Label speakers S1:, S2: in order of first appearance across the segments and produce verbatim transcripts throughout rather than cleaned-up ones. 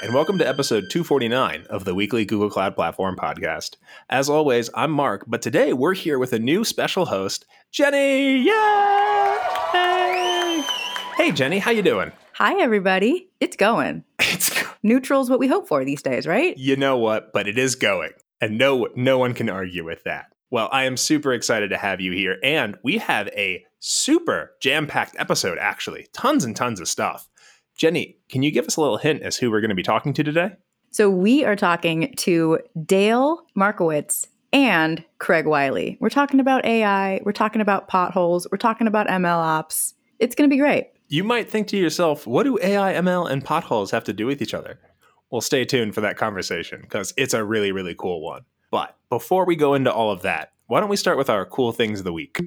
S1: and welcome to episode two forty-nine of the weekly Google Cloud Platform podcast. As always, I'm Mark, but today we're here with a new special host, Jenny. Yay! Hey, hey Jenny, how you doing?
S2: Hi, everybody. It's going.
S1: It's go-
S2: Neutral's what we hope for these days, right?
S1: You know what? But it is going, and no, no one can argue with that. Well, I am super excited to have you here, and we have a super jam-packed episode, actually. Tons and tons of stuff. Jenny, can you give us a little hint as who we're going to be talking to today?
S2: So we are talking to Dale Markowitz and Craig Wiley. We're talking about A I. We're talking about potholes. We're talking about M L ops. It's going to be great.
S1: You might think to yourself, what do A I, M L, and potholes have to do with each other? Well, stay tuned for that conversation because it's a really, really cool one. But before we go into all of that, why don't we start with our cool things of the week?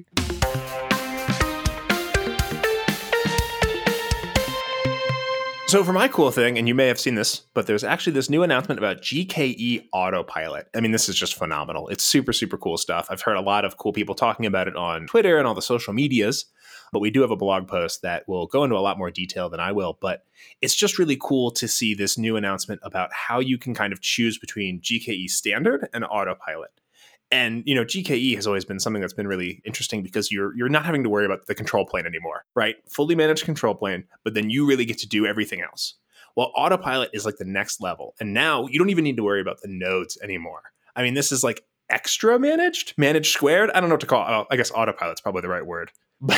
S1: So for my cool thing, and you may have seen this, but there's actually this new announcement about G K E Autopilot. I mean, this is just phenomenal. It's super, super cool stuff. I've heard a lot of cool people talking about it on Twitter and all the social medias, but we do have a blog post that will go into a lot more detail than I will. But it's just really cool to see this new announcement about how you can kind of choose between G K E Standard and Autopilot. And, you know, G K E has always been something that's been really interesting because you're you're not having to worry about the control plane anymore, right? Fully managed control plane, but then you really get to do everything else. Well, Autopilot is like the next level. And now you don't even need to worry about the nodes anymore. I mean, this is like extra managed, managed squared. I don't know what to call it. Oh, I guess Autopilot's probably the right word.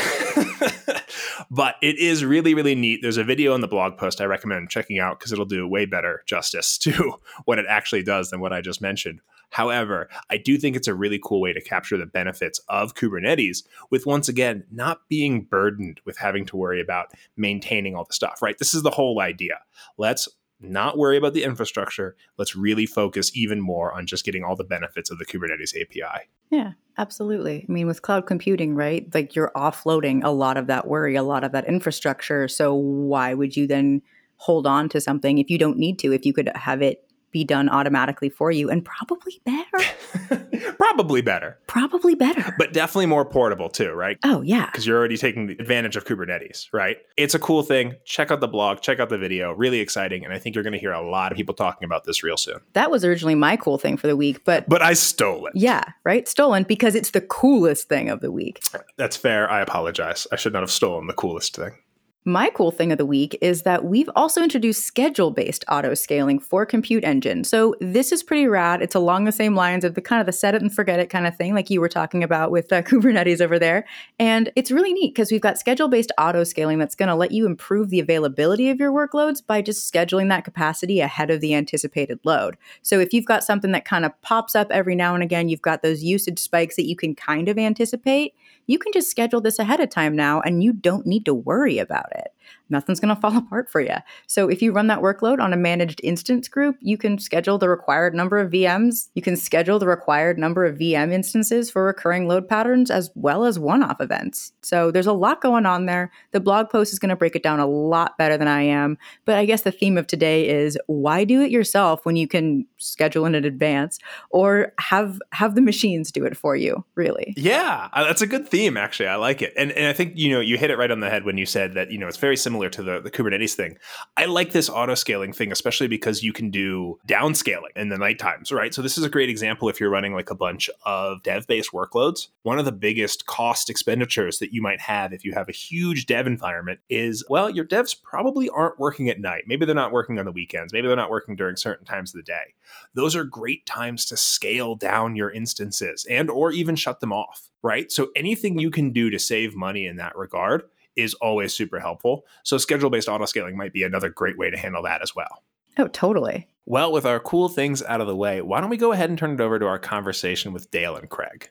S1: But it is really, really neat. There's a video in the blog post I recommend checking out because it'll do way better justice to what it actually does than what I just mentioned. However, I do think it's a really cool way to capture the benefits of Kubernetes with, once again, not being burdened with having to worry about maintaining all the stuff, right? This is the whole idea. Let's not worry about the infrastructure. Let's really focus even more on just getting all the benefits of the Kubernetes A P I.
S2: Yeah, absolutely. I mean, with cloud computing, right? Like you're offloading a lot of that worry, a lot of that infrastructure. So why would you then hold on to something if you don't need to, if you could have it be done automatically for you and probably better.
S1: Probably better.
S2: Probably better.
S1: But definitely more portable too, right?
S2: Oh, yeah.
S1: Because you're already taking the advantage of Kubernetes, right? It's a cool thing. Check out the blog, check out the video. Really exciting. And I think you're going to hear a lot of people talking about this real soon.
S2: That was originally my cool thing for the week, but...
S1: But I stole it.
S2: Yeah, right? Stolen because it's the coolest thing of the week.
S1: That's fair. I apologize. I should not have stolen the coolest thing.
S2: My cool thing of the week is that we've also introduced schedule-based auto-scaling for Compute Engine. So this is pretty rad. It's along the same lines of the kind of the set it and forget it kind of thing like you were talking about with uh, Kubernetes over there. And it's really neat because we've got schedule-based auto-scaling that's going to let you improve the availability of your workloads by just scheduling that capacity ahead of the anticipated load. So if you've got something that kind of pops up every now and again, you've got those usage spikes that you can kind of anticipate, you can just schedule this ahead of time now and you don't need to worry about it. Nothing's going to fall apart for you. So if you run that workload on a managed instance group, you can schedule the required number of V Ms. You can schedule the required number of V M instances for recurring load patterns as well as one-off events. So there's a lot going on there. The blog post is going to break it down a lot better than I am. But I guess the theme of today is why do it yourself when you can schedule in advance or have have the machines do it for you, really?
S1: Yeah, that's a good theme, actually. I like it. And and I think, you know, you hit it right on the head when you said that, you know, it's very similar to the, the Kubernetes thing. I like this auto-scaling thing, especially because you can do downscaling in the night times, right? So this is a great example if you're running like a bunch of dev-based workloads. One of the biggest cost expenditures that you might have if you have a huge dev environment is, well, your devs probably aren't working at night. Maybe they're not working on the weekends. Maybe they're not working during certain times of the day. Those are great times to scale down your instances and or even shut them off, right? So anything you can do to save money in that regard is always super helpful. So schedule-based auto-scaling might be another great way to handle that as well.
S2: Oh, totally.
S1: Well, with our cool things out of the way, why don't we go ahead and turn it over to our conversation with Dale and Craig.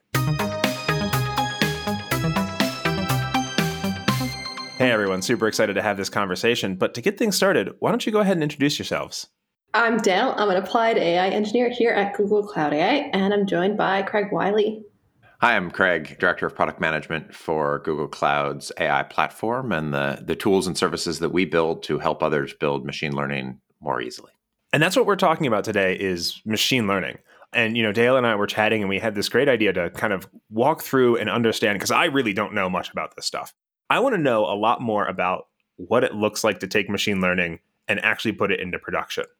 S1: Hey, everyone. Super excited to have this conversation. But to get things started, why don't you go ahead and introduce yourselves?
S3: I'm Dale. I'm an applied A I engineer here at Google Cloud A I, and I'm joined by Craig Wiley.
S4: Hi, I'm Craig, Director of Product Management for Google Cloud's A I platform and the, the tools and services that we build to help others build machine learning more easily.
S1: And that's what we're talking about today is machine learning. And, you know, Dale and I were chatting and we had this great idea to kind of walk through and understand, because I really don't know much about this stuff. I want to know a lot more about what it looks like to take machine learning and actually put it into production.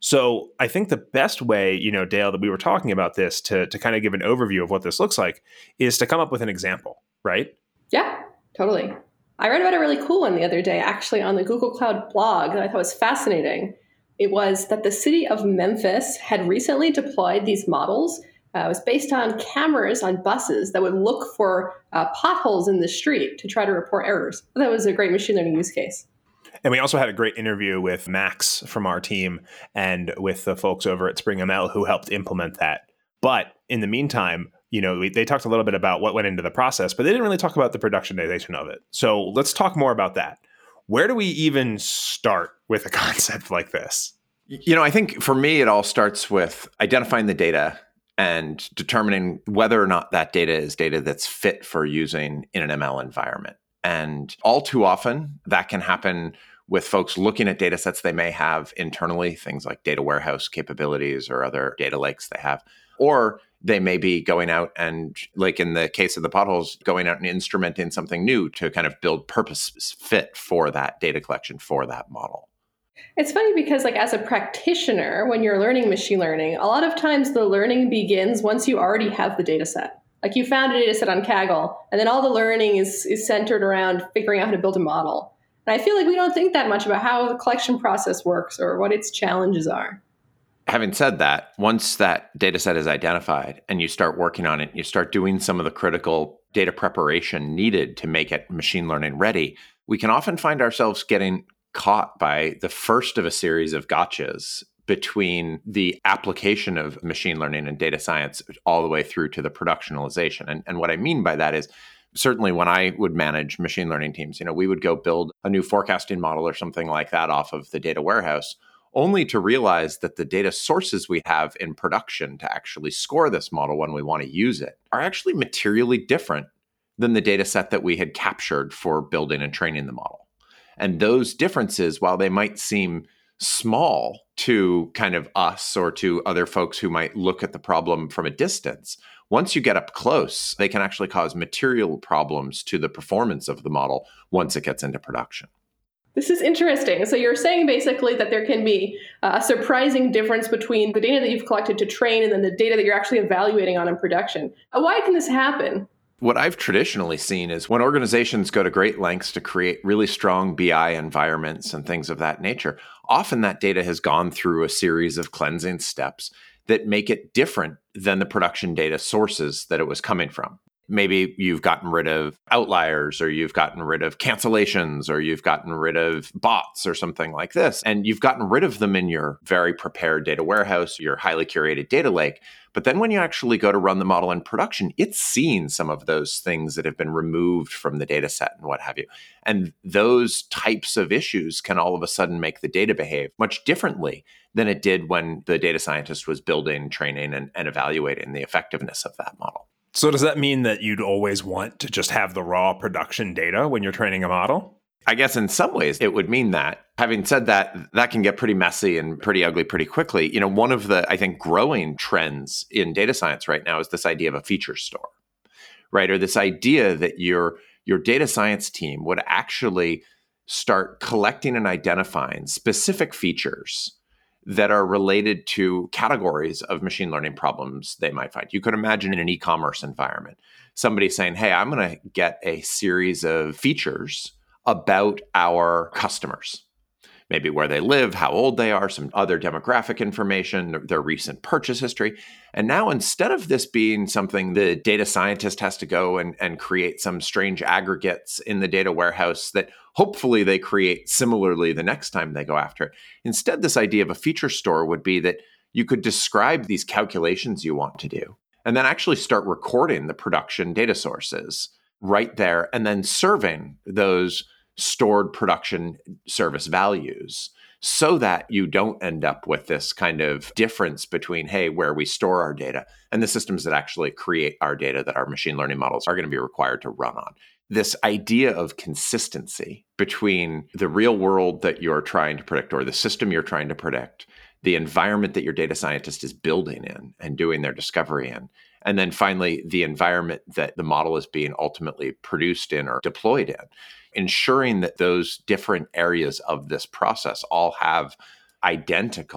S1: So I think the best way, you know, Dale, that we were talking about this to, to kind of give an overview of what this looks like is to come up with an example, right?
S3: Yeah, totally. I read about a really cool one the other day, actually, on the Google Cloud blog that I thought was fascinating. It was that the city of Memphis had recently deployed these models. Uh, it was based on cameras on buses that would look for uh, potholes in the street to try to report errors. That was a great machine learning use case.
S1: And we also had a great interview with Max from our team and with the folks over at Spring M L who helped implement that. But in the meantime, you know, we, they talked a little bit about what went into the process, but they didn't really talk about the productionization of it. So let's talk more about that. Where do we even start with a concept like this?
S4: You know, I think for me, it all starts with identifying the data and determining whether or not that data is data that's fit for using in an M L environment. And all too often, that can happen with folks looking at data sets they may have internally, things like data warehouse capabilities or other data lakes they have. Or they may be going out and, like in the case of the potholes, going out and instrumenting something new to kind of build purpose fit for that data collection, for that model.
S3: It's funny because, like, as a practitioner, when you're learning machine learning, a lot of times the learning begins once you already have the data set. Like, you found a data set on Kaggle, and then all the learning is, is centered around figuring out how to build a model. And I feel like we don't think that much about how the collection process works or what its challenges are.
S4: Having said that, once that data set is identified and you start working on it, you start doing some of the critical data preparation needed to make it machine learning ready, we can often find ourselves getting caught by the first of a series of gotchas between the application of machine learning and data science all the way through to the productionalization. And, and what I mean by that is, certainly when I would manage machine learning teams, you know, we would go build a new forecasting model or something like that off of the data warehouse, only to realize that the data sources we have in production to actually score this model when we want to use it are actually materially different than the data set that we had captured for building and training the model. And those differences, while they might seem small to kind of us or to other folks who might look at the problem from a distance, once you get up close, they can actually cause material problems to the performance of the model once it gets into production.
S3: This is interesting. So you're saying basically that there can be a surprising difference between the data that you've collected to train and then the data that you're actually evaluating on in production. Why can this happen?
S4: What I've traditionally seen is when organizations go to great lengths to create really strong B I environments and things of that nature, often that data has gone through a series of cleansing steps that make it different than the production data sources that it was coming from. Maybe you've gotten rid of outliers, or you've gotten rid of cancellations, or you've gotten rid of bots or something like this. And you've gotten rid of them in your very prepared data warehouse, your highly curated data lake. But then when you actually go to run the model in production, it's seeing some of those things that have been removed from the data set and what have you. And those types of issues can all of a sudden make the data behave much differently than it did when the data scientist was building, training, and, and evaluating the effectiveness of that model.
S1: So does that mean that you'd always want to just have the raw production data when you're training a model?
S4: I guess in some ways it would mean that. Having said that, that can get pretty messy and pretty ugly pretty quickly. You know, one of the, I think, growing trends in data science right now is this idea of a feature store, right? Or this idea that your, your data science team would actually start collecting and identifying specific features that are related to categories of machine learning problems they might find. You could imagine in an e-commerce environment, somebody saying, hey, I'm going to get a series of features about our customers. Maybe where they live, how old they are, some other demographic information, their recent purchase history. And now instead of this being something the data scientist has to go and, and create some strange aggregates in the data warehouse that hopefully they create similarly the next time they go after it. Instead, this idea of a feature store would be that you could describe these calculations you want to do and then actually start recording the production data sources right there and then serving those stored production service values so that you don't end up with this kind of difference between, hey, where we store our data and the systems that actually create our data that our machine learning models are going to be required to run on. This idea of consistency between the real world that you're trying to predict or the system you're trying to predict, the environment that your data scientist is building in and doing their discovery in, and then finally, the environment that the model is being ultimately produced in or deployed in, ensuring that those different areas of this process all have identical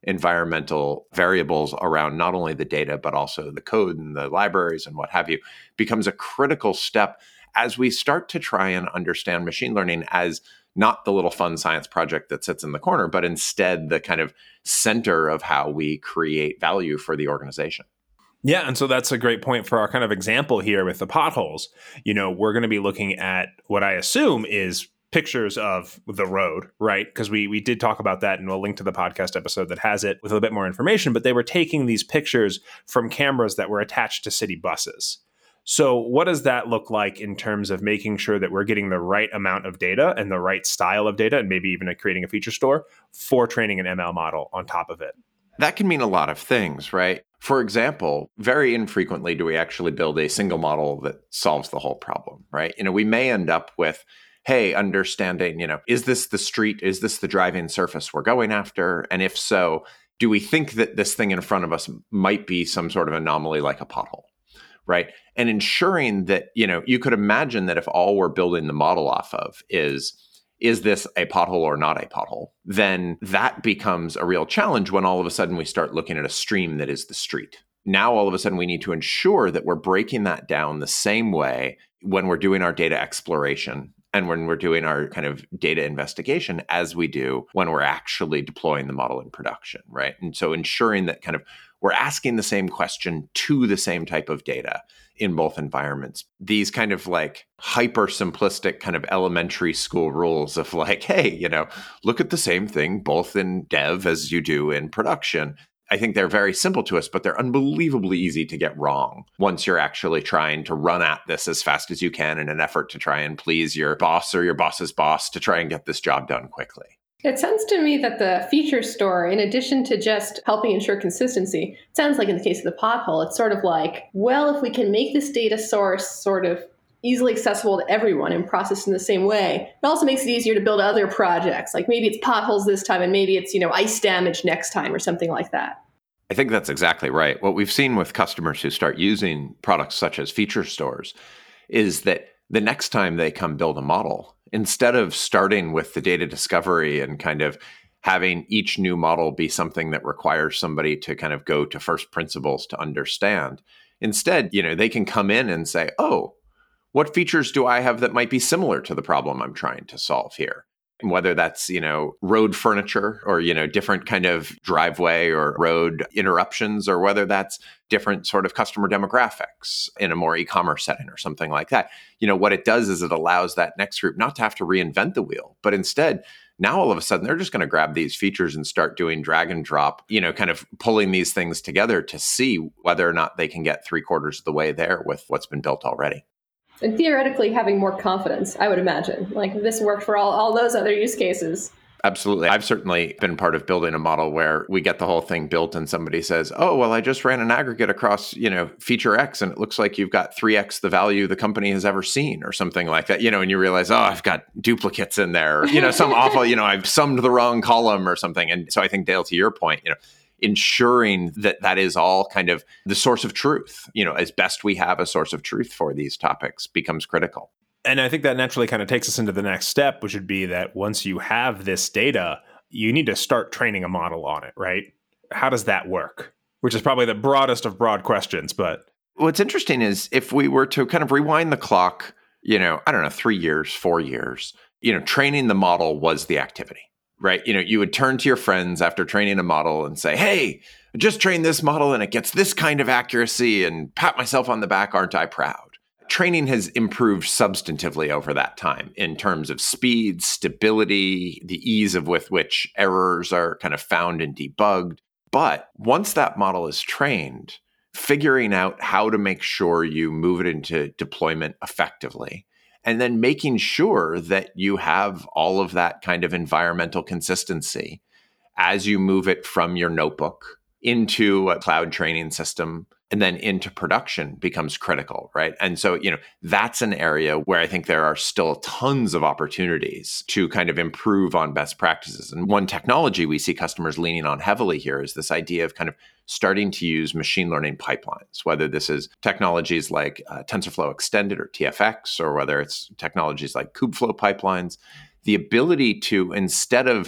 S4: environmental variables around not only the data, but also the code and the libraries and what have you, becomes a critical step as we start to try and understand machine learning as not the little fun science project that sits in the corner, but instead the kind of center of how we create value for the organization.
S1: Yeah, and so that's a great point for our kind of example here with the potholes. You know, we're going to be looking at what I assume is pictures of the road, right? Because we we did talk about that, and we'll link to the podcast episode that has it with a little bit more information. But they were taking these pictures from cameras that were attached to city buses. So what does that look like in terms of making sure that we're getting the right amount of data and the right style of data, and maybe even a, creating a feature store for training an M L model on top of it?
S4: That can mean a lot of things, right? For example, very infrequently do we actually build a single model that solves the whole problem, right? You know, we may end up with, hey, understanding, you know, is this the street? Is this the driving surface we're going after? And if so, do we think that this thing in front of us might be some sort of anomaly like a pothole, right? And ensuring that, you know, you could imagine that if all we're building the model off of is, is this a pothole or not a pothole, then that becomes a real challenge when all of a sudden we start looking at a stream that is the street. Now, all of a sudden, we need to ensure that we're breaking that down the same way when we're doing our data exploration and when we're doing our kind of data investigation as we do when we're actually deploying the model in production, right? And so ensuring that kind of we're asking the same question to the same type of data in both environments. These kind of like hyper simplistic kind of elementary school rules of like, hey, you know, look at the same thing both in dev as you do in production. I think they're very simple to us, but they're unbelievably easy to get wrong once you're actually trying to run at this as fast as you can in an effort to try and please your boss or your boss's boss to try and get this job done quickly.
S3: It sounds to me that the feature store, in addition to just helping ensure consistency, it sounds like in the case of the pothole, it's sort of like, well, if we can make this data source sort of easily accessible to everyone and processed in the same way, it also makes it easier to build other projects. Like maybe it's potholes this time and maybe it's, you know, ice damage next time or something like that.
S4: I think that's exactly right. What we've seen with customers who start using products such as feature stores is that the next time they come build a model, instead of starting with the data discovery and kind of having each new model be something that requires somebody to kind of go to first principles to understand, instead, you know, they can come in and say, oh, what features do I have that might be similar to the problem I'm trying to solve here? And whether that's, you know, road furniture or, you know, different kind of driveway or road interruptions, or whether that's different sort of customer demographics in a more e-commerce setting or something like that. You know, what it does is it allows that next group not to have to reinvent the wheel, but instead, now all of a sudden, they're just going to grab these features and start doing drag and drop, you know, kind of pulling these things together to see whether or not they can get three quarters of the way there with what's been built already.
S3: And theoretically having more confidence, I would imagine. Like this worked for all, all those other use cases.
S4: Absolutely. I've certainly been part of building a model where we get the whole thing built and somebody says, oh, well, I just ran an aggregate across, you know, feature X and it looks like you've got three X the value the company has ever seen or something like that, you know, and you realize, oh, I've got duplicates in there, you know, some awful, you know, I've summed the wrong column or something. And so I think, Dale, to your point, you know, ensuring that that is all kind of the source of truth, you know, as best we have a source of truth for these topics becomes critical.
S1: And I think that naturally kind of takes us into the next step, which would be that once you have this data, you need to start training a model on it, right? How does that work? Which is probably the broadest of broad questions, but...
S4: What's interesting is if we were to kind of rewind the clock, you know, I don't know, three years, four years, you know, training the model was the activity. Right? You know, you would turn to your friends after training a model and say, hey, I just trained this model and it gets this kind of accuracy and pat myself on the back, aren't I proud? Training has improved substantively over that time in terms of speed, stability, the ease of with which errors are kind of found and debugged. But once that model is trained, figuring out how to make sure you move it into deployment effectively, and then making sure that you have all of that kind of environmental consistency as you move it from your notebook into a cloud training system and then into production becomes critical, right? And so, you know, that's an area where I think there are still tons of opportunities to kind of improve on best practices. And one technology we see customers leaning on heavily here is this idea of kind of starting to use machine learning pipelines, whether this is technologies like uh, TensorFlow Extended or T F X, or whether it's technologies like Kubeflow pipelines, the ability to, instead of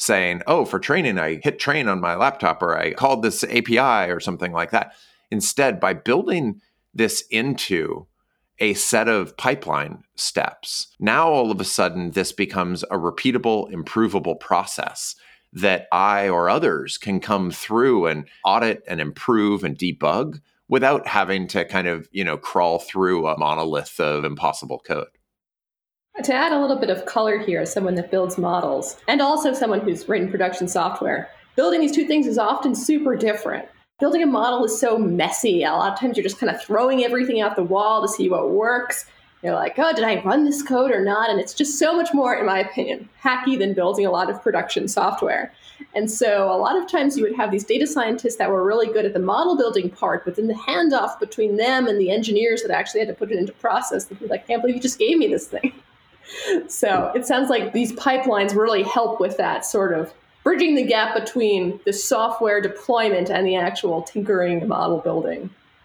S4: saying, oh, for training, I hit train on my laptop or I called this A P I or something like that. Instead, by building this into a set of pipeline steps, now all of a sudden this becomes a repeatable, improvable process that I or others can come through and audit and improve and debug without having to kind of, you know, crawl through a monolith of impossible code.
S3: To add a little bit of color here, as someone that builds models and also someone who's written production software, building these two things is often super different. Building a model is so messy. A lot of times you're just kind of throwing everything out the wall to see what works. You're like, oh, did I run this code or not? And it's just so much more, in my opinion, hacky than building a lot of production software. And so a lot of times you would have these data scientists that were really good at the model building part, but then the handoff between them and the engineers that actually had to put it into process, they'd be like, I can't believe you just gave me this thing. So it sounds like these pipelines really help with that sort of bridging the gap between the software deployment and the actual tinkering model building.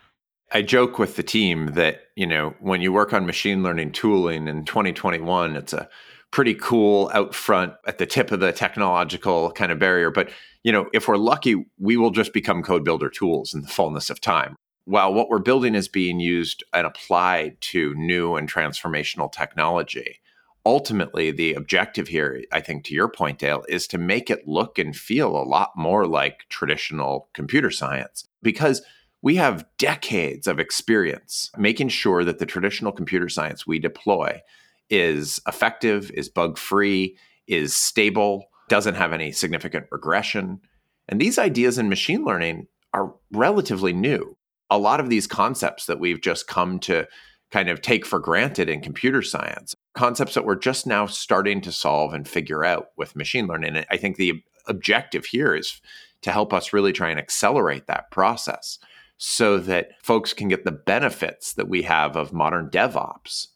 S4: I joke with the team that, you know, when you work on machine learning tooling in twenty twenty-one, it's a pretty cool out front at the tip of the technological kind of barrier. But, you know, if we're lucky, we will just become code builder tools in the fullness of time. While what we're building is being used and applied to new and transformational technology, ultimately, the objective here, I think, to your point, Dale, is to make it look and feel a lot more like traditional computer science, because we have decades of experience making sure that the traditional computer science we deploy is effective, is bug-free, is stable, doesn't have any significant regression. And these ideas in machine learning are relatively new. A lot of these concepts that we've just come to kind of take for granted in computer science, concepts that we're just now starting to solve and figure out with machine learning. And I think the objective here is to help us really try and accelerate that process so that folks can get the benefits that we have of modern DevOps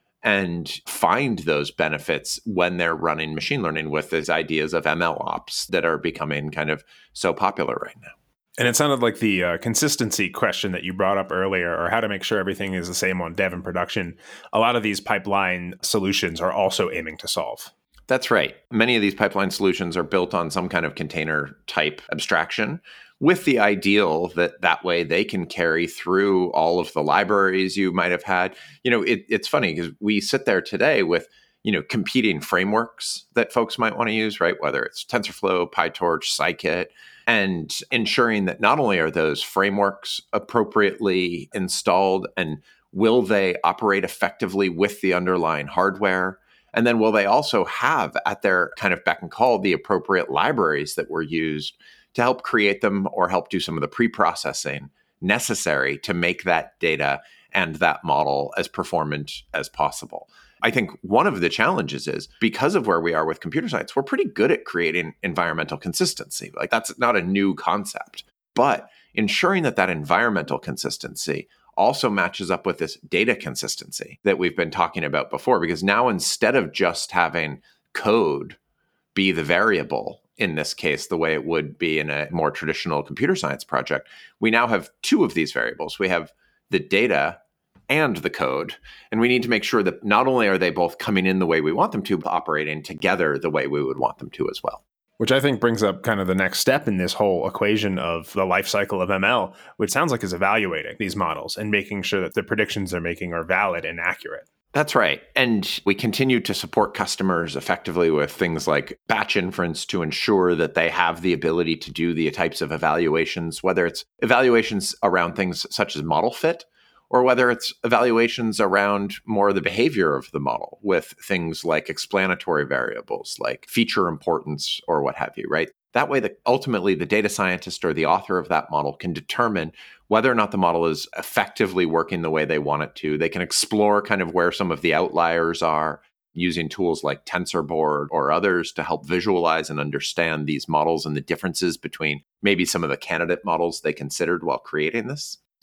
S4: and find those benefits when they're running machine learning with these ideas of M L ops that are becoming kind of so popular right now.
S1: And it sounded like the uh, consistency question that you brought up earlier, or how to make sure everything is the same on dev and production, a lot of these pipeline solutions are also aiming to solve.
S4: That's right. Many of these pipeline solutions are built on some kind of container type abstraction, with the ideal that that way they can carry through all of the libraries you might have had. You know, it, it's funny because we sit there today with, you know, competing frameworks that folks might want to use, right? Whether it's TensorFlow, PyTorch, Scikit, and ensuring that not only are those frameworks appropriately installed and will they operate effectively with the underlying hardware, and then will they also have at their kind of beck and call the appropriate libraries that were used to help create them or help do some of the pre-processing necessary to make that data and that model as performant as possible. I think one of the challenges is because of where we are with computer science, we're pretty good at creating environmental consistency. Like that's not a new concept, but ensuring that that environmental consistency also matches up with this data consistency that we've been talking about before, because now instead of just having code be the variable, in this case, the way it would be in a more traditional computer science project, we now have two of these variables. We have the data and the code, and we need to make sure that not only are they both coming in the way we want them to, but operating together the way we would want them to as well.
S1: Which I think brings up kind of the next step in this whole equation of the life cycle of M L, which sounds like is evaluating these models and making sure that the predictions they're making are valid and accurate.
S4: That's right. And we continue to support customers effectively with things like batch inference to ensure that they have the ability to do the types of evaluations, whether it's evaluations around things such as model fit, or whether it's evaluations around more of the behavior of the model with things like explanatory variables, like feature importance or what have you, right? That way, the, ultimately, the data scientist or the author of that model can determine whether or not the model is effectively working the way they want it to. They can explore kind of where some of the outliers are using tools like TensorBoard or others to help visualize and understand these models and the differences between maybe some of the candidate models they considered while creating this.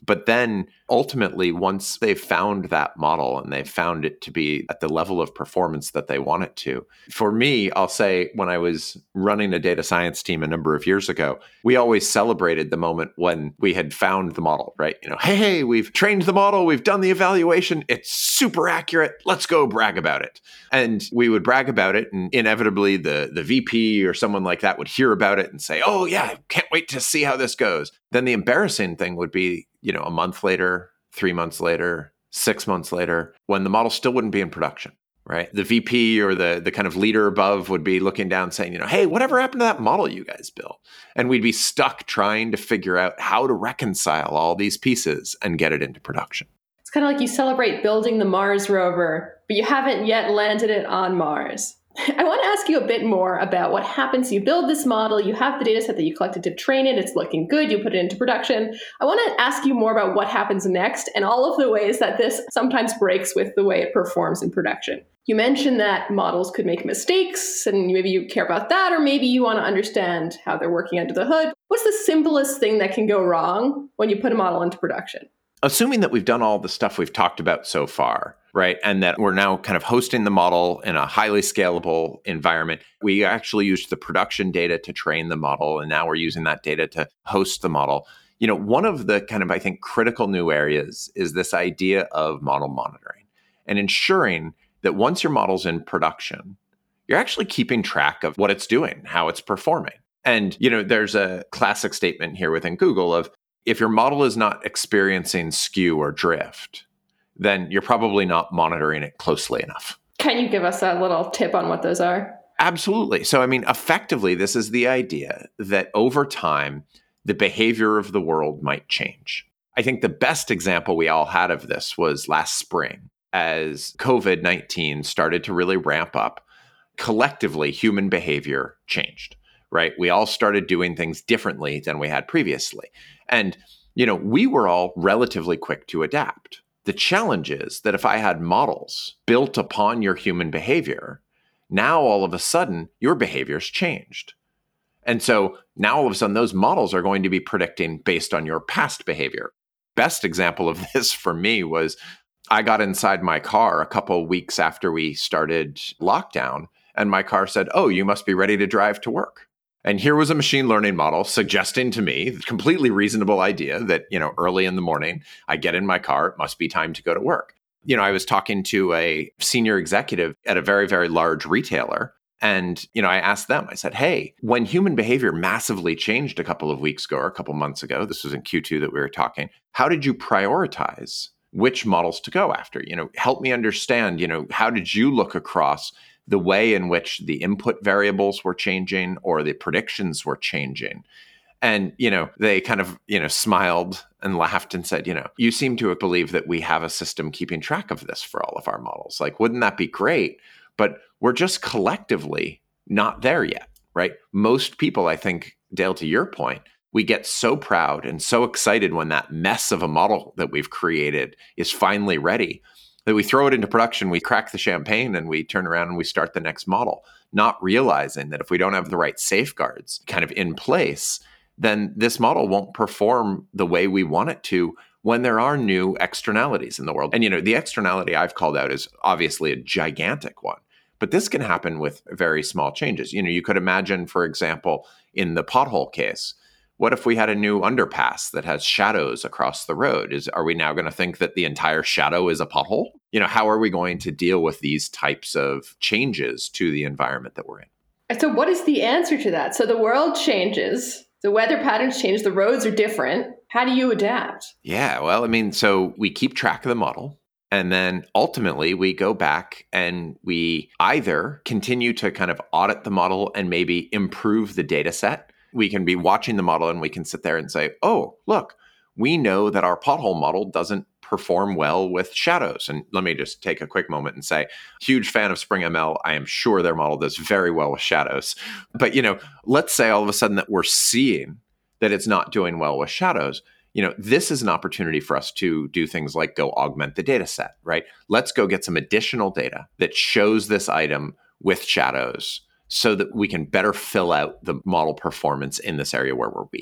S4: But then ultimately, once they've found that model and they've found it to be at the level of performance that they want it to, for me, I'll say when I was running a data science team a number of years ago, we always celebrated the moment when we had found the model, right? You know, hey, hey, we've trained the model, we've done the evaluation, it's super accurate, let's go brag about it. And we would brag about it, and inevitably the, the V P or someone like that would hear about it and say, oh yeah, can't wait to see how this goes. Then the embarrassing thing would be, you know, a month later, three months later, six months later, when the model still wouldn't be in production, right? The V P or the, the kind of leader above would be looking down saying, you know, hey, whatever happened to that model you guys built? And we'd be stuck trying to figure out how to reconcile all these pieces and get it into production.
S3: It's kind of like you celebrate building the Mars rover, but you haven't yet landed it on Mars. I want to ask you a bit more about what happens. You build this model, you have the data set that you collected to train it, it's looking good, you put it into production. I want to ask you more about what happens next and all of the ways that this sometimes breaks with the way it performs in production. You mentioned that models could make mistakes, and maybe you care about that, or maybe you want to understand how they're working under the hood. What's the simplest thing that can go wrong when you put a model into production?
S4: Assuming that we've done all the stuff we've talked about so far, right? And that we're now kind of hosting the model in a highly scalable environment. We actually used the production data to train the model, and now we're using that data to host the model. You know, one of the kind of, I think, critical new areas is this idea of model monitoring and ensuring that once your model's in production, you're actually keeping track of what it's doing, how it's performing. And, you know, there's a classic statement here within Google of, if your model is not experiencing skew or drift, then you're probably not monitoring it closely enough.
S3: Can you give us a little tip on what those are?
S4: Absolutely. So, I mean, effectively, this is the idea that over time, the behavior of the world might change. I think the best example we all had of this was last spring, as COVID nineteen started to really ramp up. Collectively, human behavior changed, right? We all started doing things differently than we had previously. And, you know, we were all relatively quick to adapt. The challenge is that if I had models built upon your human behavior, now all of a sudden your behavior's changed. And so now all of a sudden those models are going to be predicting based on your past behavior. Best example of this for me was I got inside my car a couple of weeks after we started lockdown, and my car said, oh, you must be ready to drive to work. And here was a machine learning model suggesting to me, completely reasonable idea that, you know, early in the morning, I get in my car, it must be time to go to work. You know, I was talking to a senior executive at a very, very large retailer. And, you know, I asked them, I said, hey, when human behavior massively changed a couple of weeks ago or a couple months ago, this was in Q two that we were talking, how did you prioritize which models to go after? You know, help me understand, you know, how did you look across the way in which the input variables were changing or the predictions were changing? And, you know, they kind of, you know, smiled and laughed and said, you know, you seem to believe that we have a system keeping track of this for all of our models. Like, wouldn't that be great? But we're just collectively not there yet, right? Most people, I think, Dale, to your point, we get so proud and so excited when that mess of a model that we've created is finally ready that we throw it into production, we crack the champagne, and we turn around and we start the next model, not realizing that if we don't have the right safeguards kind of in place, then this model won't perform the way we want it to when there are new externalities in the world. And, you know, the externality I've called out is obviously a gigantic one, but this can happen with very small changes. You know, you could imagine, for example, in the pothole case, what if we had a new underpass that has shadows across the road? Is are we now going to think that the entire shadow is a pothole? You know, how are we going to deal with these types of changes to the environment that we're in?
S3: So what is the answer to that? So the world changes, the weather patterns change, the roads are different. How do you adapt?
S4: Yeah, well, I mean, so we keep track of the model. And then ultimately we go back and we either continue to kind of audit the model and maybe improve the data set. We can be watching the model and we can sit there and say, oh, look, we know that our pothole model doesn't perform well with shadows. And let me just take a quick moment and say, huge fan of Spring M L. I am sure their model does very well with shadows. But, you know, let's say all of a sudden that we're seeing that it's not doing well with shadows. You know, this is an opportunity for us to do things like go augment the data set, right? Let's go get some additional data that shows this item with shadows so that we can better fill out the model performance in this area where we're weak.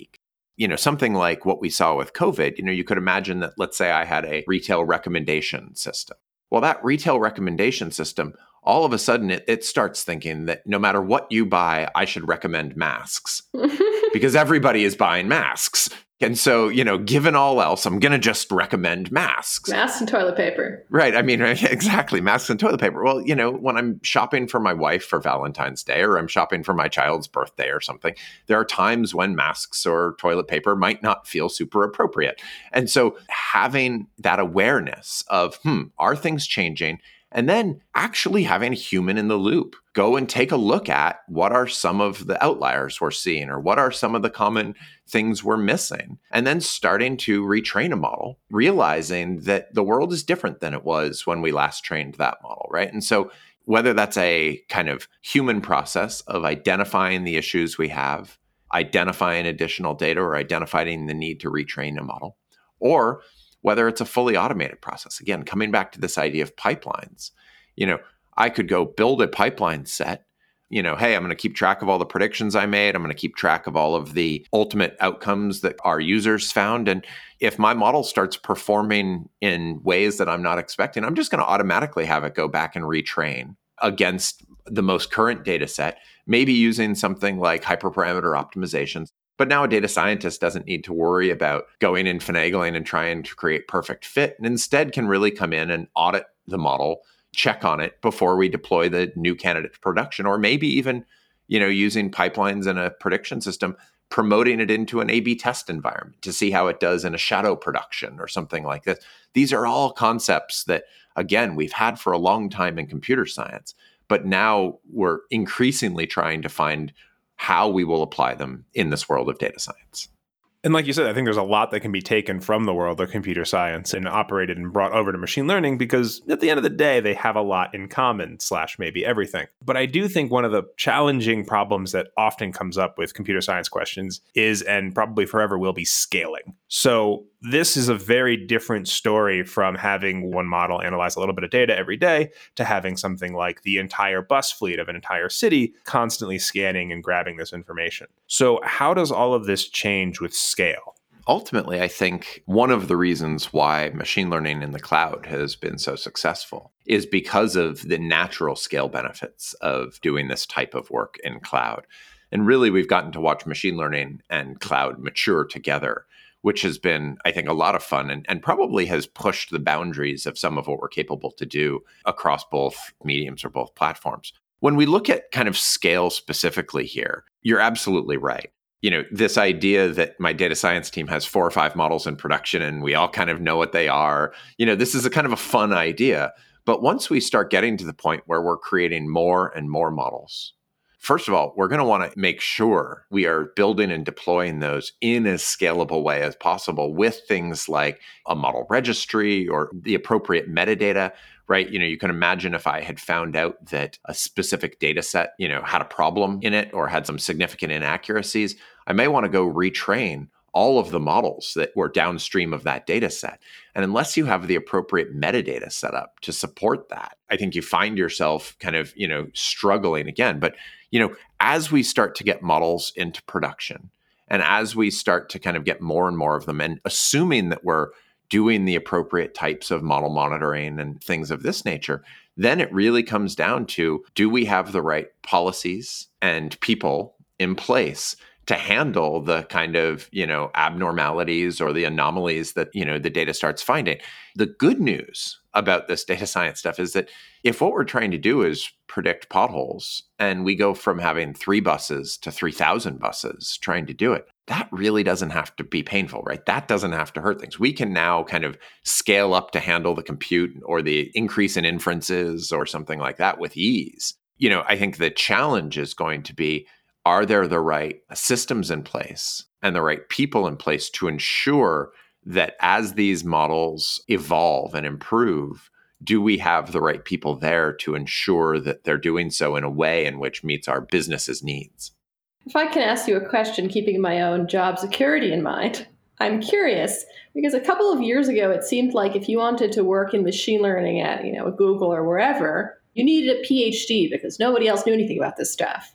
S4: You know, something like what we saw with COVID, you know, you could imagine that, let's say I had a retail recommendation system. Well, that retail recommendation system, all of a sudden it, it starts thinking that no matter what you buy, I should recommend masks because everybody is buying masks. And so, you know, given all else, I'm going to just recommend masks.
S3: Masks and toilet paper.
S4: Right. I mean, exactly. Masks and toilet paper. Well, you know, when I'm shopping for my wife for Valentine's Day or I'm shopping for my child's birthday or something, there are times when masks or toilet paper might not feel super appropriate. And so having that awareness of, hmm, are things changing? And then actually having a human in the loop go and take a look at what are some of the outliers we're seeing or what are some of the common things we're missing. And then starting to retrain a model, realizing that the world is different than it was when we last trained that model, right? And so whether that's a kind of human process of identifying the issues we have, identifying additional data or identifying the need to retrain a model, or whether it's a fully automated process. Again, coming back to this idea of pipelines, you know, I could go build a pipeline set, you know, hey, I'm going to keep track of all the predictions I made. I'm going to keep track of all of the ultimate outcomes that our users found. And if my model starts performing in ways that I'm not expecting, I'm just going to automatically have it go back and retrain against the most current data set, maybe using something like hyperparameter optimizations. But now a data scientist doesn't need to worry about going and finagling and trying to create perfect fit, and instead can really come in and audit the model, check on it before we deploy the new candidate to production, or maybe even, you know, using pipelines in a prediction system, promoting it into an A B test environment to see how it does in a shadow production or something like this. These are all concepts that, again, we've had for a long time in computer science, but now we're increasingly trying to find how we will apply them in this world of data science.
S1: And like you said, I think there's a lot that can be taken from the world of computer science and operated and brought over to machine learning because at the end of the day, they have a lot in common, slash maybe everything. But I do think one of the challenging problems that often comes up with computer science questions is, and probably forever will be, scaling. So this is a very different story from having one model analyze a little bit of data every day to having something like the entire bus fleet of an entire city constantly scanning and grabbing this information. So how does all of this change with scale?
S4: Ultimately, I think one of the reasons why machine learning in the cloud has been so successful is because of the natural scale benefits of doing this type of work in cloud. And really, we've gotten to watch machine learning and cloud mature together, which has been, I think, a lot of fun and, and probably has pushed the boundaries of some of what we're capable to do across both mediums or both platforms. When we look at kind of scale specifically here, you're absolutely right. You know, this idea that my data science team has four or five models in production and we all kind of know what they are, you know, this is a kind of a fun idea. But once we start getting to the point where we're creating more and more models, first of all, we're going to want to make sure we are building and deploying those in as scalable way as possible with things like a model registry or the appropriate metadata, right? You know, you can imagine if I had found out that a specific data set, you know, had a problem in it or had some significant inaccuracies, I may want to go retrain all of the models that were downstream of that data set. And unless you have the appropriate metadata set up to support that, I think you find yourself kind of, you know, struggling again. But, you know, as we start to get models into production and as we start to kind of get more and more of them, and assuming that we're doing the appropriate types of model monitoring and things of this nature, then it really comes down to, do we have the right policies and people in place to handle the kind of, you know, abnormalities or the anomalies that, you know, the data starts finding? The good news about this data science stuff is that if what we're trying to do is predict potholes and we go from having three buses to three thousand buses trying to do it, that really doesn't have to be painful, right? That doesn't have to hurt things. We can now kind of scale up to handle the compute or the increase in inferences or something like that with ease. You know, I think the challenge is going to be, are there the right systems in place and the right people in place to ensure that as these models evolve and improve, do we have the right people there to ensure that they're doing so in a way in which meets our business's needs?
S3: If I can ask you a question, keeping my own job security in mind, I'm curious because a couple of years ago, it seemed like if you wanted to work in machine learning at, you know, Google or wherever, you needed a P H D because nobody else knew anything about this stuff.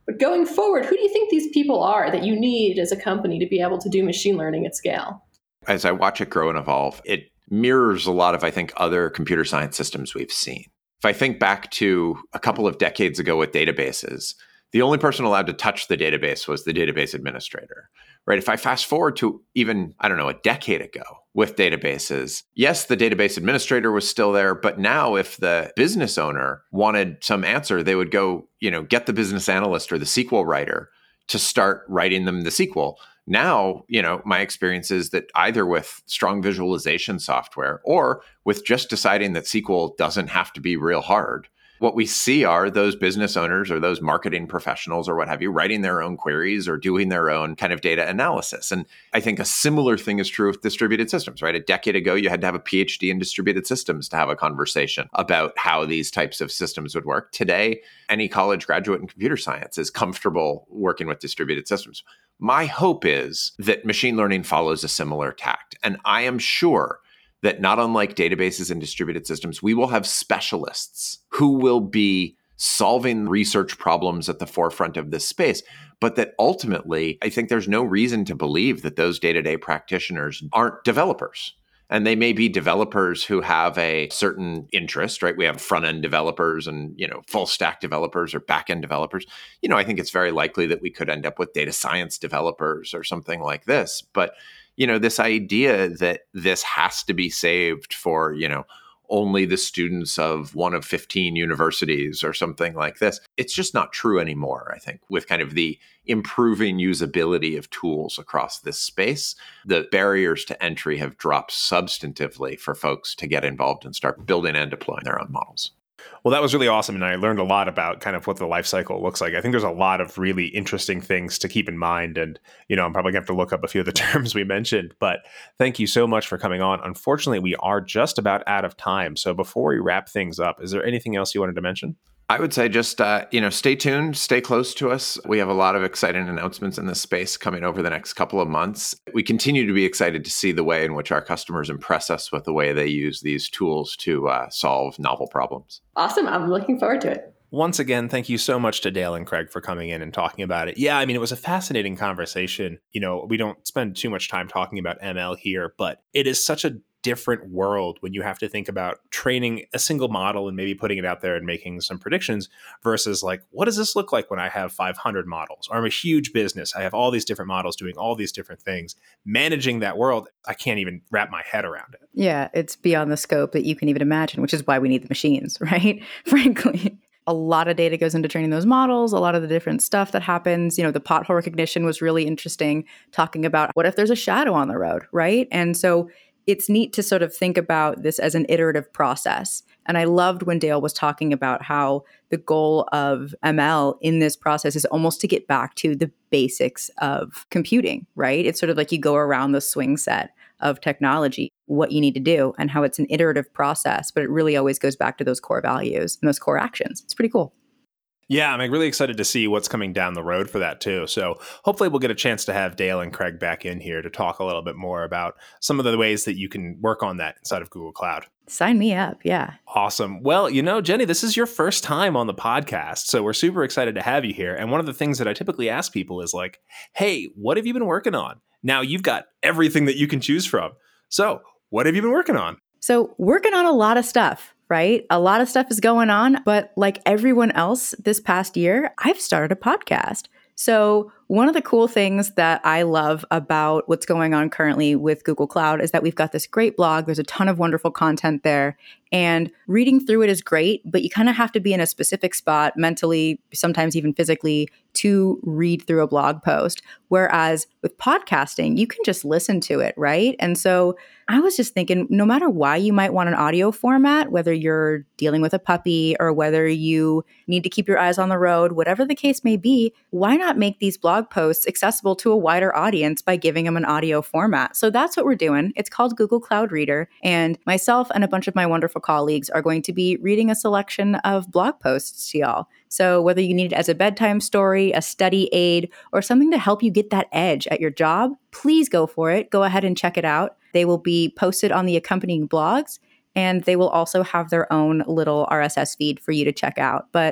S3: But going forward, who do you think these people are that you need as a company to be able to do machine learning at scale?
S4: As I watch it grow and evolve, it mirrors a lot of, I think, other computer science systems we've seen. If I think back to a couple of decades ago with databases, the only person allowed to touch the database was the database administrator, right? If I fast forward to even, I don't know, a decade ago with databases, yes, the database administrator was still there, but now if the business owner wanted some answer, they would go, you know, get the business analyst or the S Q L writer to start writing them the S Q L. Now, you know, my experience is that either with strong visualization software or with just deciding that S Q L doesn't have to be real hard, what we see are those business owners or those marketing professionals or what have you writing their own queries or doing their own kind of data analysis. And I think a similar thing is true with distributed systems, right? A decade ago, you had to have a P H D in distributed systems to have a conversation about how these types of systems would work. Today, any college graduate in computer science is comfortable working with distributed systems. My hope is that machine learning follows a similar tact. And I am sure that not unlike databases and distributed systems, we will have specialists who will be solving research problems at the forefront of this space. But that ultimately, I think there's no reason to believe that those day-to-day practitioners aren't developers. And they may be developers who have a certain interest, right? We have front-end developers and, you know, full stack developers or back-end developers. You know, I think it's very likely that we could end up with data science developers or something like this. But you know, this idea that this has to be saved for, you know, only the students of one of fifteen universities or something like this, it's just not true anymore, I think, with kind of the improving usability of tools across this space. The barriers to entry have dropped substantively for folks to get involved and start building and deploying their own models.
S1: Well, that was really awesome. And I learned a lot about kind of what the life cycle looks like. I think there's a lot of really interesting things to keep in mind. And, you know, I'm probably going to have to look up a few of the terms we mentioned. But thank you so much for coming on. Unfortunately, we are just about out of time. So before we wrap things up, is there anything else you wanted to mention?
S4: I would say just, uh, you know, stay tuned, stay close to us. We have a lot of exciting announcements in this space coming over the next couple of months. We continue to be excited to see the way in which our customers impress us with the way they use these tools to uh, solve novel problems.
S3: Awesome. I'm looking forward to it.
S1: Once again, thank you so much to Dale and Craig for coming in and talking about it. Yeah, I mean, it was a fascinating conversation. You know, we don't spend too much time talking about M L here, but it is such a different world when you have to think about training a single model and maybe putting it out there and making some predictions versus like, what does this look like when I have five hundred models? Or I'm a huge business. I have all these different models doing all these different things. Managing that world, I can't even wrap my head around it.
S2: Yeah, it's beyond the scope that you can even imagine, which is why we need the machines, right? Frankly. A lot of data goes into training those models, a lot of the different stuff that happens. You know, the pothole recognition was really interesting, talking about what if there's a shadow on the road, right? And so it's neat to sort of think about this as an iterative process. And I loved when Dale was talking about how the goal of M L in this process is almost to get back to the basics of computing, right? It's sort of like you go around the swing set of technology, what you need to do, and how it's an iterative process, but it really always goes back to those core values and those core actions. It's pretty cool.
S1: Yeah, I'm really excited to see what's coming down the road for that too. So hopefully we'll get a chance to have Dale and Craig back in here to talk a little bit more about some of the ways that you can work on that inside of Google Cloud.
S2: Sign me up. Yeah.
S1: Awesome. Well, you know, Jenny, this is your first time on the podcast, so we're super excited to have you here. And one of the things that I typically ask people is like, hey, what have you been working on? Now you've got everything that you can choose from. So what have you been working on?
S2: So working on a lot of stuff, right? A lot of stuff is going on, but like everyone else this past year, I've started a podcast. So one of the cool things that I love about what's going on currently with Google Cloud is that we've got this great blog. There's a ton of wonderful content there. And reading through it is great, but you kind of have to be in a specific spot mentally, sometimes even physically, to read through a blog post. Whereas with podcasting, you can just listen to it, right? And so I was just thinking, no matter why you might want an audio format, whether you're dealing with a puppy or whether you need to keep your eyes on the road, whatever the case may be, why not make these blog posts accessible to a wider audience by giving them an audio format? So that's what we're doing. It's called Google Cloud Reader. And myself and a bunch of my wonderful colleagues are going to be reading a selection of blog posts to y'all. So whether you need it as a bedtime story, a study aid, or something to help you get that edge at your job, please go for it. Go ahead and check it out. They will be posted on the accompanying blogs, and they will also have their own little R S S feed for you to check out. But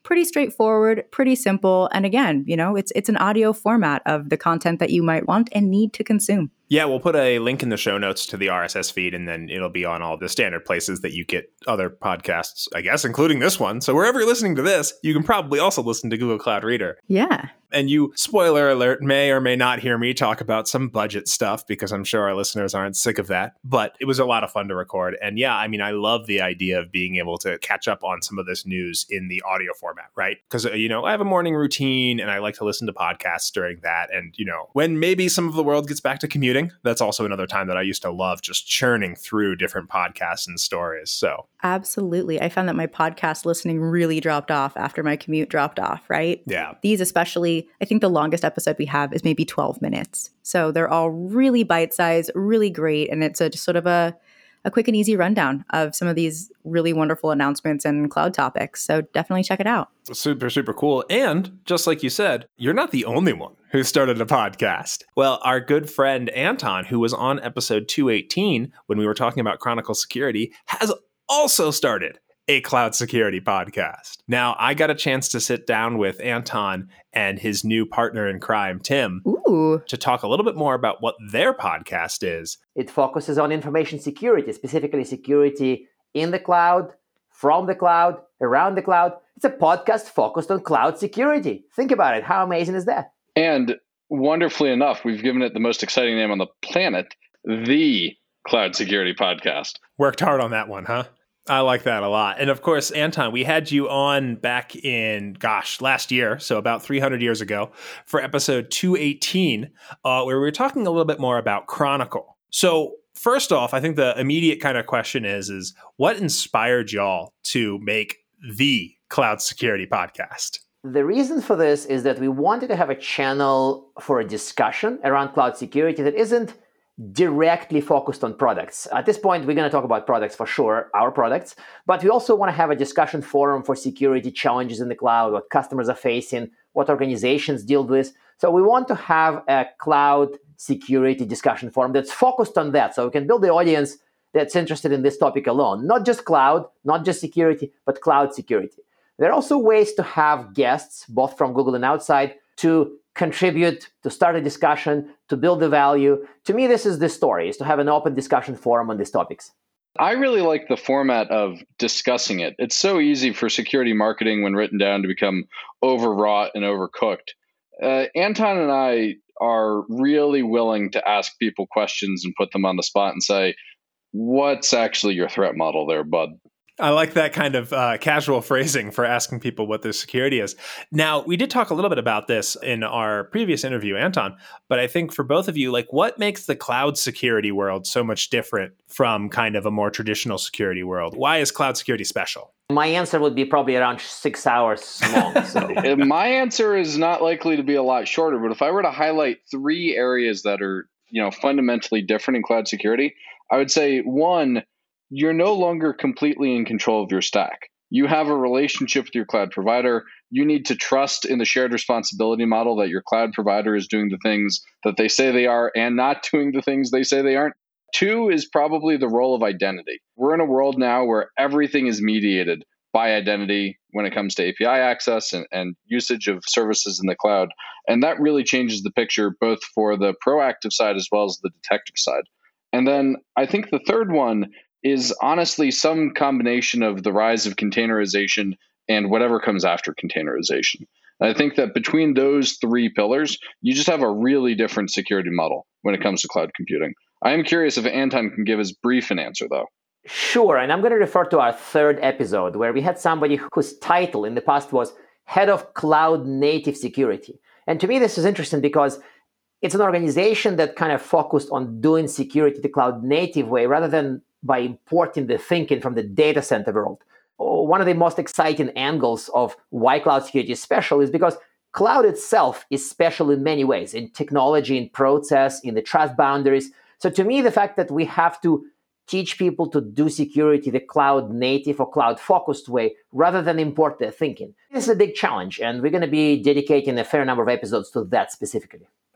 S2: pretty straightforward, pretty simple. And again, you know, it's it's an audio format of the content that you might want and need to consume.
S1: Yeah, we'll put a link in the show notes to the R S S feed, and then it'll be on all the standard places that you get other podcasts, I guess, including this one. So wherever you're listening to this, you can probably also listen to Google Cloud Reader.
S2: Yeah.
S1: And you, spoiler alert, may or may not hear me talk about some budget stuff because I'm sure our listeners aren't sick of that. But it was a lot of fun to record. And yeah, I mean, I love the idea of being able to catch up on some of this news in the audio format, right? Because, you know, I have a morning routine and I like to listen to podcasts during that. And, you know, when maybe some of the world gets back to commuting, that's also another time that I used to love just churning through different podcasts and stories. So
S2: absolutely. I found that my podcast listening really dropped off after my commute dropped off, right?
S1: Yeah.
S2: These especially, I think the longest episode we have is maybe twelve minutes. So they're all really bite-sized, really great. And it's a just sort of a, a quick and easy rundown of some of these really wonderful announcements and cloud topics. So definitely check it out.
S1: Super, super cool. And just like you said, you're not the only one who started a podcast. Well, our good friend Anton, who was on episode two eighteen when we were talking about Chronicle Security, has also started a cloud security podcast. Now, I got a chance to sit down with Anton and his new partner in crime, Tim,
S2: Ooh.
S1: to talk a little bit more about what their podcast is.
S5: It focuses on information security, specifically security in the cloud, from the cloud, around the cloud. It's a podcast focused on cloud security. Think about it. How amazing is that?
S6: And wonderfully enough, we've given it the most exciting name on the planet, the Cloud Security Podcast.
S1: Worked hard on that one, huh? I like that a lot. And of course, Anton, we had you on back in, gosh, last year, so about three hundred years ago, for episode two eighteen, uh, where we were talking a little bit more about Chronicle. So first off, I think the immediate kind of question is, is what inspired y'all to make the Cloud Security Podcast?
S5: The reason for this is that we wanted to have a channel for a discussion around cloud security that isn't directly focused on products. At this point, we're going to talk about products for sure, our products, but we also want to have a discussion forum for security challenges in the cloud, what customers are facing, what organizations deal with. So we want to have a cloud security discussion forum that's focused on that. So we can build the audience that's interested in this topic alone, not just cloud, not just security, but cloud security. There are also ways to have guests, both from Google and outside, to contribute, to start a discussion, to build the value. To me, this is the story, is to have an open discussion forum on these topics.
S6: I really like the format of discussing it. It's so easy for security marketing when written down to become overwrought and overcooked. Uh, Anton and I are really willing to ask people questions and put them on the spot and say, what's actually your threat model there, bud?
S1: I like that kind of uh, casual phrasing for asking people what their security is. Now, we did talk a little bit about this in our previous interview, Anton, but I think for both of you, like, what makes the cloud security world so much different from kind of a more traditional security world? Why is cloud security special?
S5: My answer would be probably around six hours long. So.
S6: My answer is not likely to be a lot shorter, but if I were to highlight three areas that are, you know, fundamentally different in cloud security, I would say, one, you're no longer completely in control of your stack. You have a relationship with your cloud provider. You need to trust in the shared responsibility model that your cloud provider is doing the things that they say they are and not doing the things they say they aren't. Two is probably the role of identity. We're in a world now where everything is mediated by identity when it comes to A P I access and, and usage of services in the cloud. And that really changes the picture both for the proactive side as well as the detective side. And then I think the third one is honestly some combination of the rise of containerization and whatever comes after containerization. And I think that between those three pillars, you just have a really different security model when it comes to cloud computing. I am curious if Anton can give us brief an answer, though.
S5: Sure, and I'm going to refer to our third episode where we had somebody whose title in the past was Head of Cloud Native Security. And to me, this is interesting because it's an organization that kind of focused on doing security the cloud native way rather than by importing the thinking from the data center world. One of the most exciting angles of why cloud security is special is because cloud itself is special in many ways, in technology, in process, in the trust boundaries. So to me, the fact that we have to teach people to do security the cloud native or cloud focused way rather than import their thinking, this is a big challenge. And we're going to be dedicating a fair number of episodes to that specifically.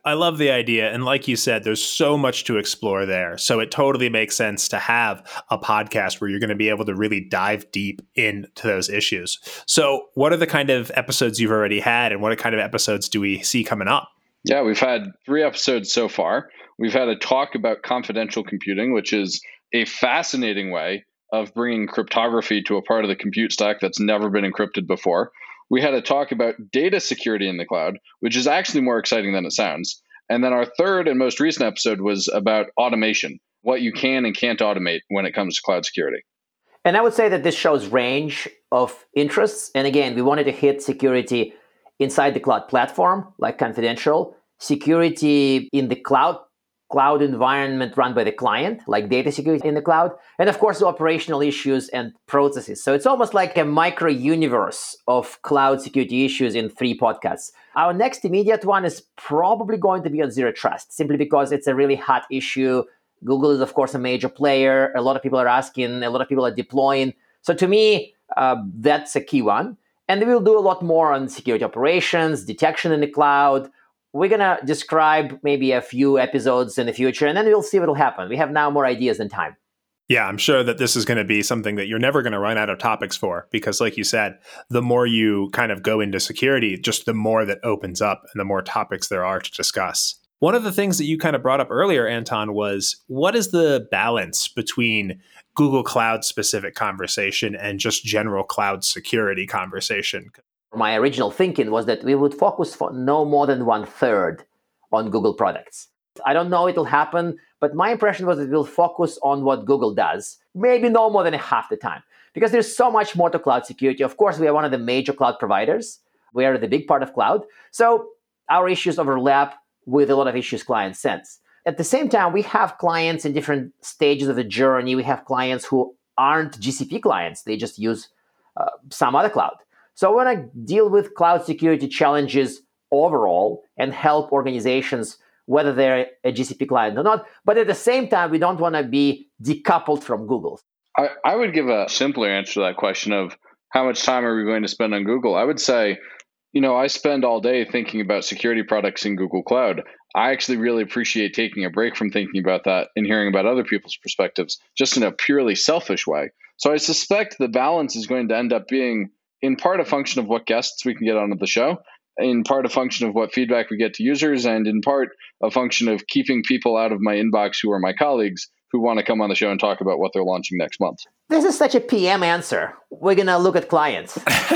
S1: I love the idea. And like you said, there's so much to explore there. So it totally makes sense to have a podcast where you're going to be able to really dive deep into those issues. So what are the kind of episodes you've already had, and what kind of episodes do we see coming up?
S6: Yeah, we've had three episodes so far. We've had a talk about confidential computing, which is a fascinating way of bringing cryptography to a part of the compute stack that's never been encrypted before. We had a talk about data security in the cloud, which is actually more exciting than it sounds. And then our third and most recent episode was about automation, what you can and can't automate when it comes to cloud security.
S5: And I would say that this shows range of interests. And again, we wanted to hit security inside the cloud platform, like confidential, security in the cloud cloud environment run by the client, like data security in the cloud, and of course, the operational issues and processes. So it's almost like a micro universe of cloud security issues in three podcasts. Our next immediate one is probably going to be on zero trust, simply because it's a really hot issue. Google is, of course, a major player. A lot of people are asking, a lot of people are deploying. So to me, uh, that's a key one. And we'll do a lot more on security operations, detection in the cloud. We're going to describe maybe a few episodes in the future, and then we'll see what will happen. We have now more ideas than time.
S1: Yeah, I'm sure that this is going to be something that you're never going to run out of topics for, because like you said, the more you kind of go into security, just the more that opens up and the more topics there are to discuss. One of the things that you kind of brought up earlier, Anton, was what is the balance between Google Cloud specific conversation and just general cloud security conversation?
S5: My original thinking was that we would focus for no more than one third on Google products. I don't know it'll happen, but my impression was that we'll focus on what Google does, maybe no more than half the time, because there's so much more to cloud security. Of course, we are one of the major cloud providers. We are the big part of cloud. So our issues overlap with a lot of issues clients sense. At the same time, we have clients in different stages of the journey. We have clients who aren't G C P clients. They just use uh, some other cloud. So I want to deal with cloud security challenges overall and help organizations, whether they're a G C P client or not. But at the same time, we don't want to be decoupled from Google.
S6: I, I would give a simpler answer to that question of how much time are we going to spend on Google? I would say, you know, I spend all day thinking about security products in Google Cloud. I actually really appreciate taking a break from thinking about that and hearing about other people's perspectives, just in a purely selfish way. So I suspect the balance is going to end up being in part a function of what guests we can get onto the show, in part a function of what feedback we get to users, and in part a function of keeping people out of my inbox who are my colleagues who want to come on the show and talk about what they're launching next month.
S5: This is such a P M answer. We're going to look at clients.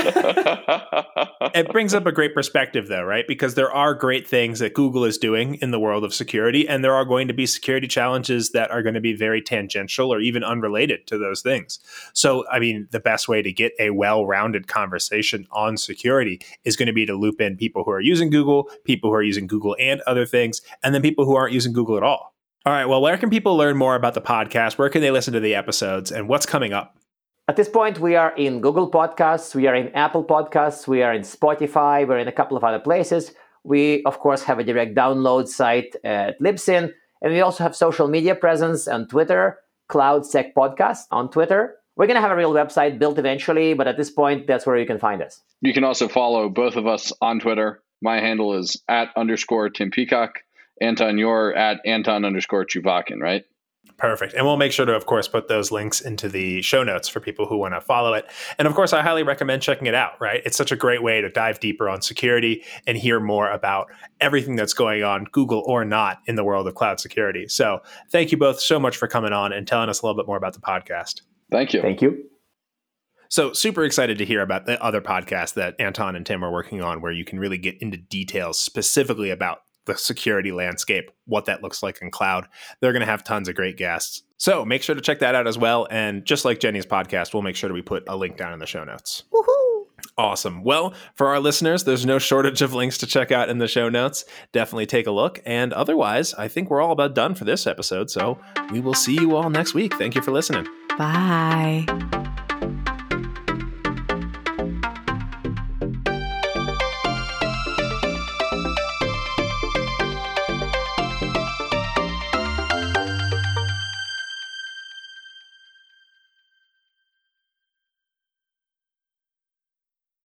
S1: It brings up a great perspective, though, right? Because there are great things that Google is doing in the world of security, and there are going to be security challenges that are going to be very tangential or even unrelated to those things. So, I mean, the best way to get a well-rounded conversation on security is going to be to loop in people who are using Google, people who are using Google and other things, and then people who aren't using Google at all. All right, well, where can people learn more about the podcast? Where can they listen to the episodes, and what's coming up?
S5: At this point, we are in Google Podcasts, we are in Apple Podcasts, we are in Spotify, we're in a couple of other places. We, of course, have a direct download site at Libsyn, and we also have social media presence on Twitter, CloudSec Podcast on Twitter. We're going to have a real website built eventually, but at this point, that's where you can find us.
S6: You can also follow both of us on Twitter. My handle is at underscore Tim Peacock. Anton, you're at Anton underscore Chuvakin, right?
S1: Perfect. And we'll make sure to, of course, put those links into the show notes for people who want to follow it. And of course, I highly recommend checking it out, right? It's such a great way to dive deeper on security and hear more about everything that's going on, Google or not, in the world of cloud security. So thank you both so much for coming on and telling us a little bit more about the podcast.
S6: Thank you.
S5: Thank you.
S1: So super excited to hear about the other podcast that Anton and Tim are working on, where you can really get into details specifically about the security landscape, what that looks like in cloud. They're going to have tons of great guests. So make sure to check that out as well. And just like Jenny's podcast, we'll make sure that we put a link down in the show notes.
S2: Woohoo!
S1: Awesome. Well, for our listeners, there's no shortage of links to check out in the show notes. Definitely take a look. And otherwise, I think we're all about done for this episode. So we will see you all next week. Thank you for listening.
S2: Bye.